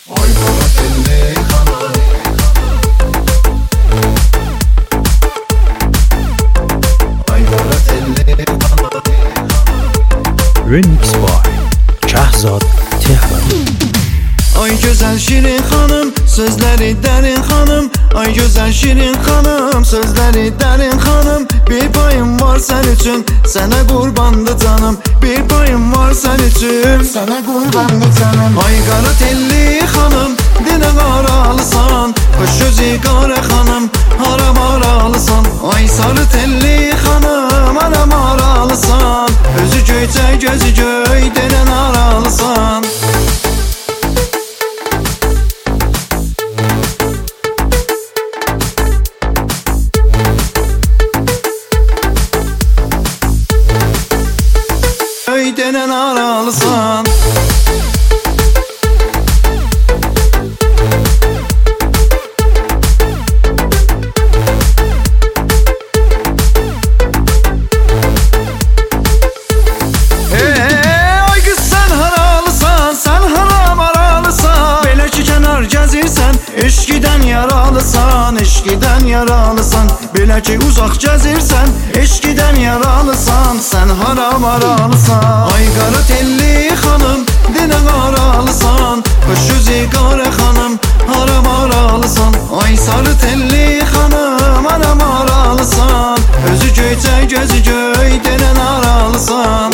Ay qara telli xanım, ay qara telli xanım. Remix by Şahzad Tehran. Ay güzel şirin hanım, sözleri derin hanım. Ay güzel şirin hanım, sözleri derin hanım. Bir payım var sen için, sana kurbandı canım. Bir payım var sen için, sana kurbandı canım. Ay qara telli hanım, dile qaralısan. Hoş gözü qara hanım, haram aralısan. Ay sarı telli hanım, haram aralısan. Özü göyçə, gözü göy, denen aralısan. Denen aralısan. Ay kız sen haralısan, sen haram aralısan. Belə ki kənar gəzirsən, eşqiden yaralısan, eşqiden yaralısan. Belə ki uzaq gəzirsən, eşqiden yaralısan, sen haram aralısan. Ay qara telli xanım, dinə qaralısan. Hoş gözü qara xanım, haram aralısan. Ay sarı telli xanım, haram aralısan. Özü göyçə, gözü göy, denən aralısan.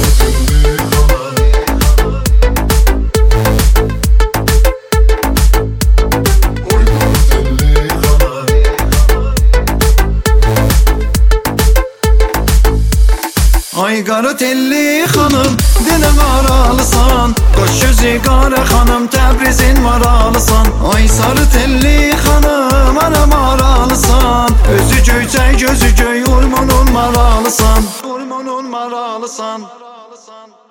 Ay qara telli xanım, dinə qaralısan. Qoş gözü qara xanım, Təbrizin maralısan. Ay sarı telli xanım, anam aralısan. Özü göyçək, gözü göy, urmunun maralısan. Urmunun maralısan.